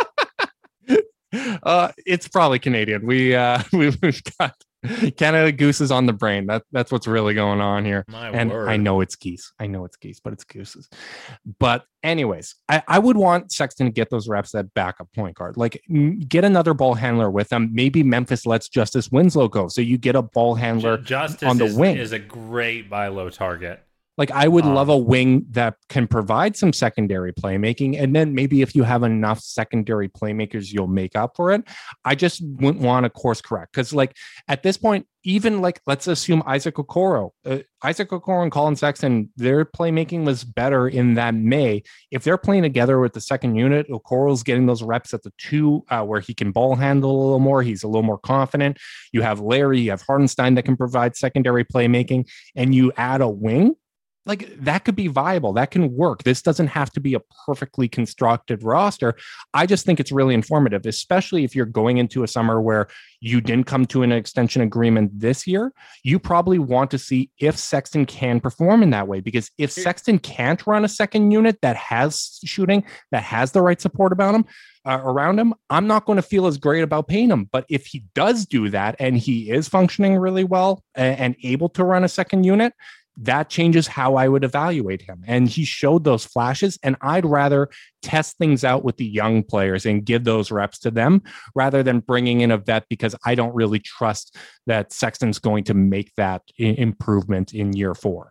uh, it's probably Canadian. We uh, we've got Canada gooses on the brain. That that's what's really going on here. My and word. I know it's geese. I know it's geese, but it's gooses. But anyways, I, I would want Sexton to get those reps at backup point guard. Like, m- get another ball handler with him. Maybe Memphis lets Justice Winslow go, so you get a ball handler Ju- Justice on the is, wing. is a great buy low target. Like, I would Um, love a wing that can provide some secondary playmaking. And then maybe if you have enough secondary playmakers, you'll make up for it. I just wouldn't want to course correct. Because, like, at this point, even like, let's assume Isaac Okoro, uh, Isaac Okoro and Colin Sexton, their playmaking was better in that May. If they're playing together with the second unit, Okoro's getting those reps at the two uh, where he can ball handle a little more. He's a little more confident. You have Larry, you have Hardenstein that can provide secondary playmaking, and you add a wing. Like, that could be viable. That can work. This doesn't have to be a perfectly constructed roster. I just think it's really informative, especially if you're going into a summer where you didn't come to an extension agreement this year. You probably want to see if Sexton can perform in that way, because if Sexton can't run a second unit that has shooting, that has the right support about him, uh, around him, I'm not going to feel as great about paying him. But if he does do that and he is functioning really well and, and able to run a second unit, that changes how I would evaluate him. And he showed those flashes, and I'd rather test things out with the young players and give those reps to them rather than bringing in a vet, because I don't really trust that Sexton's going to make that I- improvement in year four.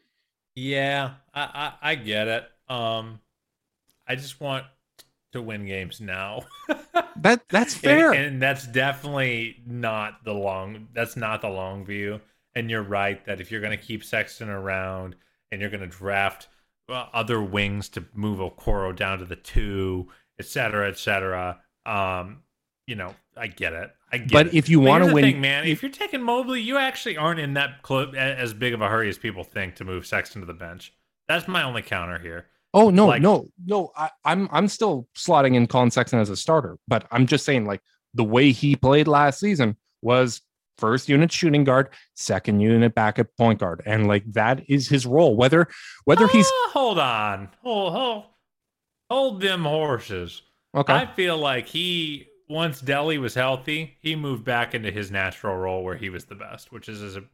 Yeah, I, I, I get it. Um, I just want to win games now. That that's fair. And, and that's definitely not the long, that's not the long view. And you're right that if you're going to keep Sexton around and you're going to draft uh, other wings to move Okoro down to the two, et cetera, et cetera, um, you know, I get it. I get But it. if you But want to here's the win, thing, man, if you're taking Mobley, you actually aren't in that clo- as big of a hurry as people think to move Sexton to the bench. That's my only counter here. oh no, like- no, no, I, I'm I'm still slotting in Colin Sexton as a starter, but I'm just saying, like, the way he played last season was first unit shooting guard, second unit backup point guard, and like that is his role. Whether whether he's Ah, hold on, hold hold hold them horses. okay, I feel like he, once Delhi was healthy, he moved back into his natural role where he was the best, which is as a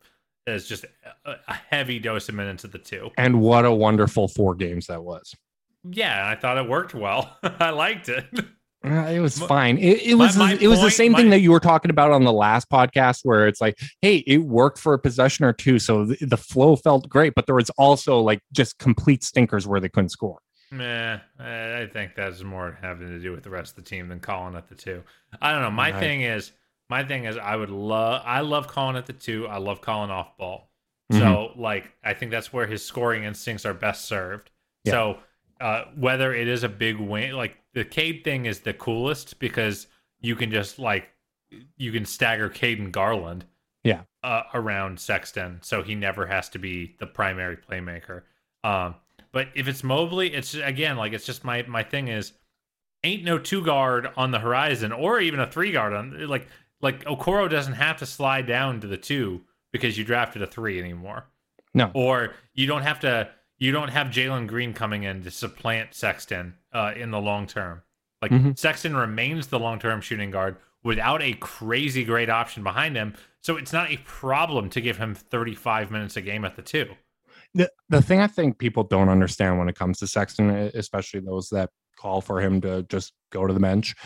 is just a, a heavy dose of minutes at the two. And what a wonderful four games that was. Yeah, I thought it worked well. I liked it. Uh, it was fine. It, it My- was my it was the point- same my- thing that you were talking about on the last podcast, where it's like, hey, it worked for a possession or two, so the, the flow felt great, but there was also like just complete stinkers where they couldn't score. Meh, I I think that's more having to do with the rest of the team than calling at the two. I don't know. My Right. thing is, my thing is, I would love, I love calling at the two. I love calling off ball. Mhm. So, like, I think that's where his scoring instincts are best served. Yeah. So, uh, whether it is a big win, like the Cade thing is the coolest because you can just like you can stagger Cade and Garland, Yeah. uh, around Sexton, so he never has to be the primary playmaker. Um, but if it's Mobley, it's again like it's just my my thing is ain't no two guard on the horizon or even a three guard on like like Okoro doesn't have to slide down to the two because you drafted a three anymore. No. Or you don't have to you don't have Jalen Green coming in to supplant Sexton uh, in the long term. Like Mhm. Sexton remains the long term shooting guard without a crazy great option behind him. So it's not a problem to give him thirty-five minutes a game at the two. The, the thing I think people don't understand when it comes to Sexton, especially those that call for him to just go to the bench,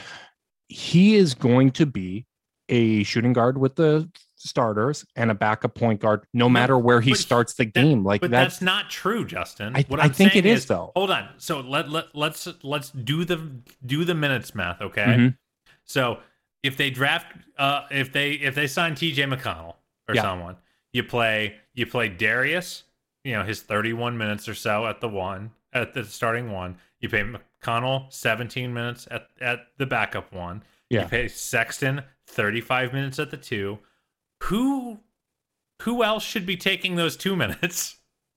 he is going to be a shooting guard with the starters and a backup point guard no, No, matter where he but starts the That- game. Like but that's, that's not true, Justin. I- what I I'm think saying it is, though. Hold on. So let let let's let's do the do the minutes math, okay? Mhm. So if they draft, uh, if they if they sign T J McConnell or Yeah. someone, you play you play Darius, you know his thirty-one minutes or so at the one at the starting one. You pay McConnell seventeen minutes at at the backup one. Yeah. You pay Sexton thirty-five minutes at the two. Who who else should be taking those two minutes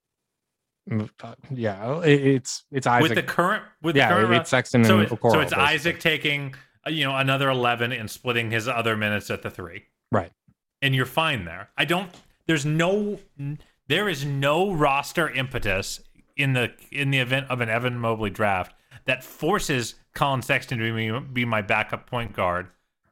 yeah, it- it's it's Isaac. with the current with the yeah, current it's Sexton so, and it- Okoro. so it's basically. Isaac taking uh, you know another eleven and splitting his other minutes at the three. Right. And you're fine there. I don't there's no there is no roster impetus in the in the event of an Evan Mobley draft that forces Colin Sexton to be, be my backup point guard.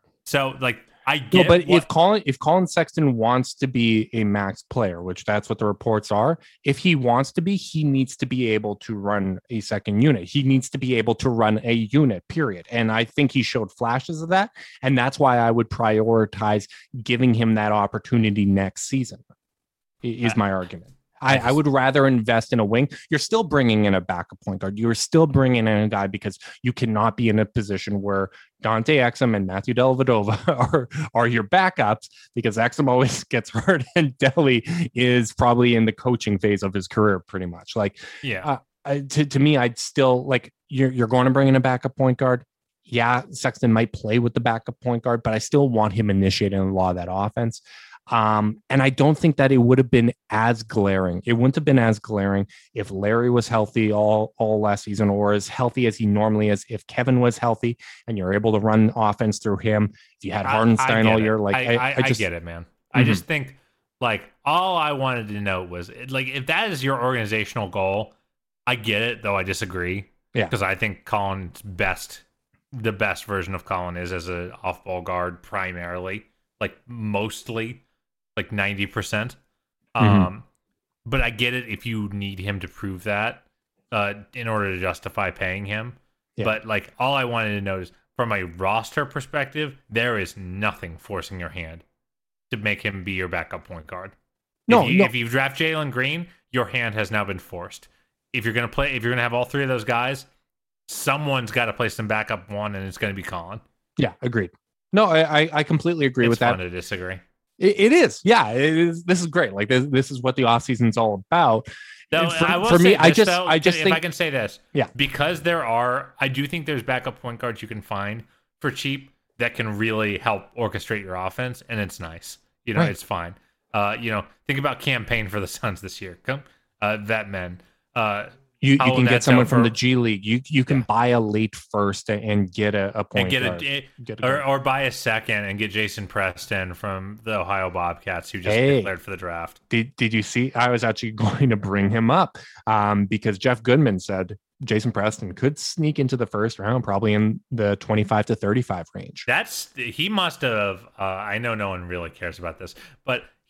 So like I No, get but what, if Colin if Colin Sexton wants to be a max player, which that's what the reports are, if he wants to be, he needs to be able to run a second unit. He needs to be able to run a unit, period. And I think he showed flashes of that. And that's why I would prioritize giving him that opportunity next season, i- is I- my argument. I I, just- I would rather invest in a wing. You're still bringing in a backup point guard. You're still bringing in a guy because you cannot be in a position where Dante Exum and Matthew Dellavedova are are your backups because Exum always gets hurt and Delly is probably in the coaching phase of his career pretty much. Like yeah. uh, I, to, to me, I'd still like you're you're going to bring in a backup point guard. Yeah, Sexton might play with the backup point guard, but I still want him initiating a lot of that offense. Um, and I don't think that it would have been as glaring. It wouldn't have been as glaring if Larry was healthy all, all last season or as healthy as he normally is. If Kevin was healthy and you're able to run offense through him, if you had I- Hardenstein I all get year, it. like I, I, I, I just I get it, man. I Mhm. just think like all I wanted to know was like if that is your organizational goal, I get it, though I disagree. Yeah. Because I think Colin's best the best version of Colin is as an off ball guard primarily, like mostly like ninety percent. Mhm. Um but I get it if you need him to prove that uh in order to justify paying him. Yeah. But like all I wanted to know is from a roster perspective, there is nothing forcing your hand to make him be your backup point guard. No, if you, no. if you draft Jalen Green, your hand has now been forced. If you're gonna play, if you're gonna have all three of those guys, someone's got to play some backup one, and it's gonna be Colin. Yeah, agreed. No, I, I- I completely agree It's with fun that. to disagree. It, it is. Yeah, it is. This is great. Like this, this is what the offseason's all about. Though, for, I will for me, say I this, just, though, I just if think I can say this, Yeah. because there are, I do think there's backup point guards you can find for cheap that can really help orchestrate your offense, and it's nice. You know, Right. it's fine. Uh, you know, think about campaign for the Suns this year. Come, uh, vet men. Uh, you, you how can get that's someone out from for- the G League. You you can Yeah. buy a late first and get a, a point and get guard. a, Get a or, guard. or buy a second and get Jason Preston from the Ohio Bobcats, who just Hey. declared for the draft. Did did you see? I was actually going to bring him up um, because Jeff Goodman said Jason Preston could sneak into the first round, probably in the twenty-five to thirty-five range. That's he must have. Uh, I know no one really cares about this, but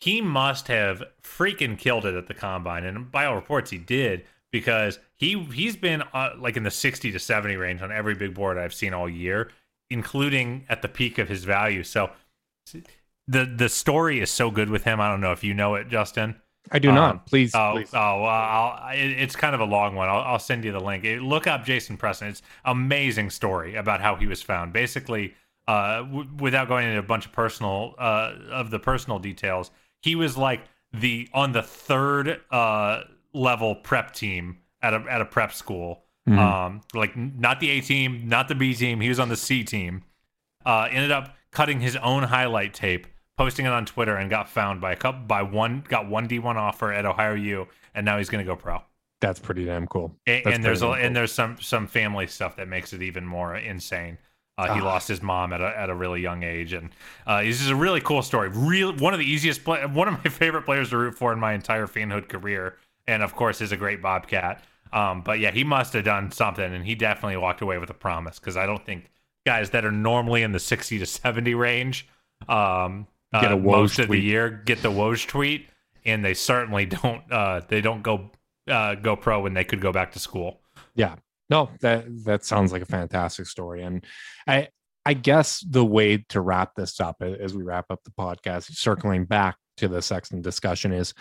he must have freaking killed it at the combine, and by all reports, he did because he he's been uh, like in the sixty to seventy range on every big board I've seen all year, including at the peak of his value. So the the story is so good with him. I don't know if you know it, Justin. I do um, not. Please, oh, please. Oh, well, I'll, it, it's kind of a long one. I'll, I'll send you the link. It, look up Jason Preston. It's amazing story about how he was found. Basically, uh, w- without going into a bunch of personal uh, of the personal details, he was like the on the third uh, level prep team at a at a prep school. Mm-hmm. Um, like not the A team, not the B team. He was on the C team. Uh, ended up cutting his own highlight tape, posting it on Twitter, and got found by a couple by one got one D one offer at Ohio U, and now he's going to go pro. That's pretty damn cool. And, and there's a, cool. and there's some some family stuff that makes it even more insane. Uh, he ah. lost his mom at a at a really young age, and uh, this is a really cool story. Real one of the easiest play, one of my favorite players to root for in my entire fanhood career, and of course is a great Bobcat. Um, but yeah, he must have done something, and he definitely walked away with a promise because I don't think guys that are normally in the sixty to seventy range um, get a uh, most tweet. of the year get the Woj tweet, and they certainly don't uh, they don't go uh, go pro when they could go back to school. Yeah. No, that that sounds like a fantastic story. And I I guess the way to wrap this up as we wrap up the podcast, circling back to the Sexton discussion, is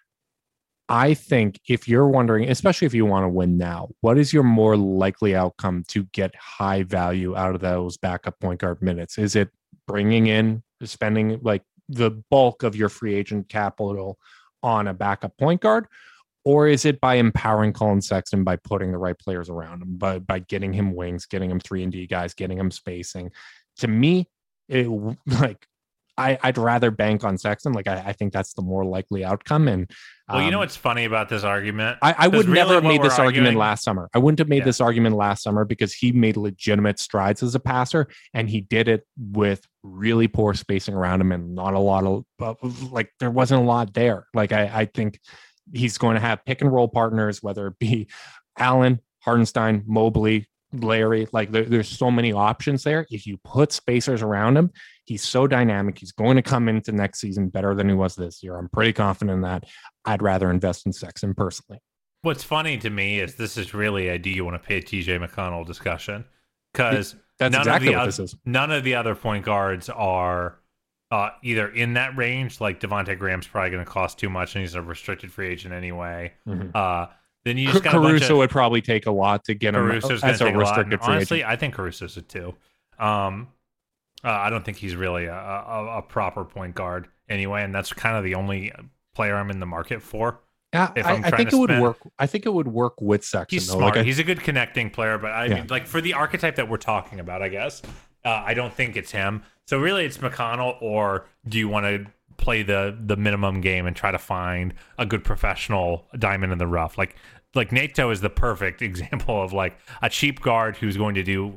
I think if you're wondering, especially if you want to win now, what is your more likely outcome to get high value out of those backup point guard minutes? Is it bringing in, spending like the bulk of your free agent capital on a backup point guard? Or is it by empowering Colin Sexton by putting the right players around him, by, by getting him wings, getting him three and D guys, getting him spacing? To me, it, like I, I'd rather bank on Sexton. Like I, I think that's the more likely outcome. And um, well, you know what's funny about this argument? I, I would really never have made this arguing... argument last summer. I wouldn't have made yeah. this argument last summer because he made legitimate strides as a passer, and he did it with really poor spacing around him and not a lot of like there wasn't a lot there. Like I, I think. He's going to have pick and roll partners, whether it be Allen, Hardenstein, Mobley, Larry. Like there, there's so many options there. If you put spacers around him, he's so dynamic. He's going to come into next season better than he was this year. I'm pretty confident in that. I'd rather invest in Sexton personally. What's funny to me is this is really a do you want to pay T J McConnell discussion, because that's none exactly of the what other, this is. None of the other point guards are Uh, either in that range, like Devontae Graham's probably going to cost too much, and he's a restricted free agent anyway. Mm-hmm. Uh, then you just got Caruso a bunch of, would probably take a lot to get Caruso's him as a restricted a free Honestly, agent. I think Caruso's a two. Um, uh, I don't think he's really a, a, a proper point guard anyway, and that's kind of the only player I'm in the market for. Yeah, if I, I'm I think it spend. would work. I think it would work with Sexton. He's though. smart. Like I, he's a good connecting player, but I yeah. mean, like for the archetype that we're talking about, I guess uh, I don't think it's him. So really, it's McConnell, or do you want to play the the minimum game and try to find a good professional diamond in the rough? Like like Nato is the perfect example of like a cheap guard who's going to do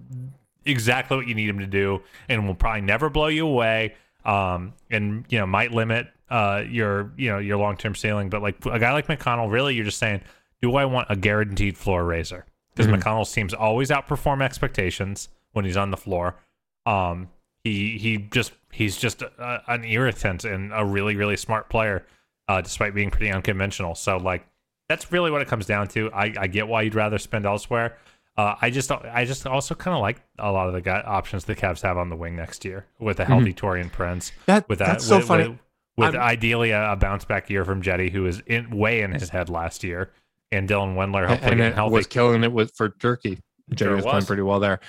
exactly what you need him to do and will probably never blow you away. Um, and you know might limit uh your you know your long term ceiling, but like a guy like McConnell, really, you're just saying, do I want a guaranteed floor raiser? Because mm-hmm. McConnell's teams always outperform expectations when he's on the floor. Um, he he just he's just a, an irritant and a really really smart player, uh, despite being pretty unconventional. So like that's really what it comes down to. I, I get why you'd rather spend elsewhere. Uh, I just I just also kind of like a lot of the guy, options the Cavs have on the wing next year with a healthy mm-hmm. Taurean Prince. That, with that, that's so with, funny. With, with ideally a, a bounce back year from Jetty, who was in, way in his head last year, and Dylan Wendler hopefully and getting it healthy. was killing it with for Turkey. Jetty sure was, was playing pretty well there.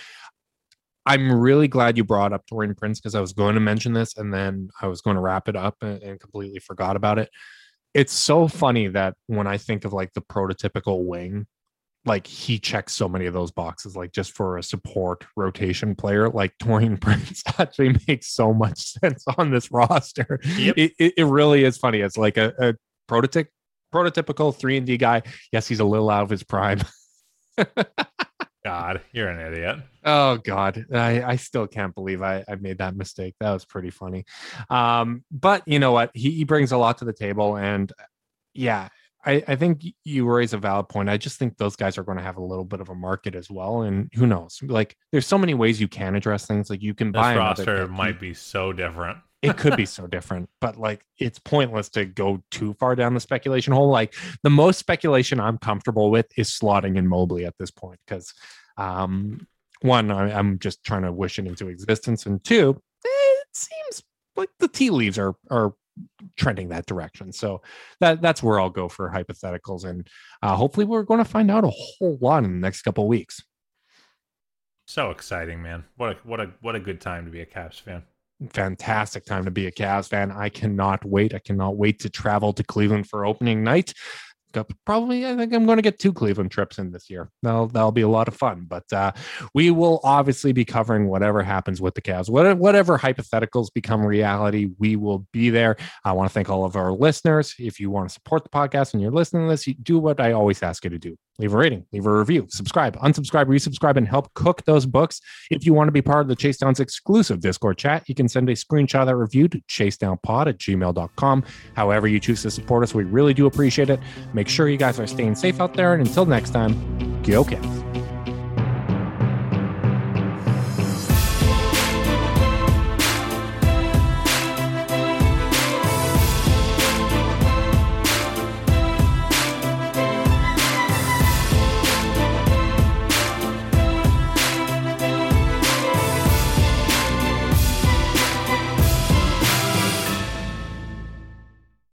I'm really glad you brought up Taurean Prince because I was going to mention this and then I was going to wrap it up and, and completely forgot about it. It's so funny that when I think of like the prototypical wing, like he checks so many of those boxes, like just for a support rotation player, like Taurean Prince actually makes so much sense on this roster. Yep. It, it, it really is funny. It's like a, a prototyp, prototypical three and D guy. Yes, he's a little out of his prime. God, you're an idiot. Oh God, I, I still can't believe I, I made that mistake. That was pretty funny. Um, but you know what? He, he brings a lot to the table, and yeah, I, I think you raise a valid point. I just think those guys are going to have a little bit of a market as well, and who knows? Like, there's so many ways you can address things. Like you can This buy roster another might be so different. It could be so different, but like it's pointless to go too far down the speculation hole. Like the most speculation I'm comfortable with is slotting in Mobley at this point because um, one, I, I'm just trying to wish it into existence, and two, it seems like the tea leaves are are trending that direction. So that that's where I'll go for hypotheticals, and uh, hopefully we're going to find out a whole lot in the next couple of weeks. So exciting, man! What a what a what a good time to be a Caps fan. Fantastic time to be a Cavs fan. I cannot wait. I cannot wait to travel to Cleveland for opening night. Probably, I think I'm going to get two Cleveland trips in this year. That'll, that'll be a lot of fun. But uh, we will obviously be covering whatever happens with the Cavs. Whatever, whatever hypotheticals become reality, we will be there. I want to thank all of our listeners. If you want to support the podcast and you're listening to this, you do what I always ask you to do. Leave a rating, leave a review, subscribe, unsubscribe, resubscribe, and help cook those books. If you want to be part of the Chase Downs exclusive Discord chat, you can send a screenshot of that review to chasedownpod at gmail dot com. However you choose to support us, we really do appreciate it. Make sure you guys are staying safe out there. And until next time, go Cavs.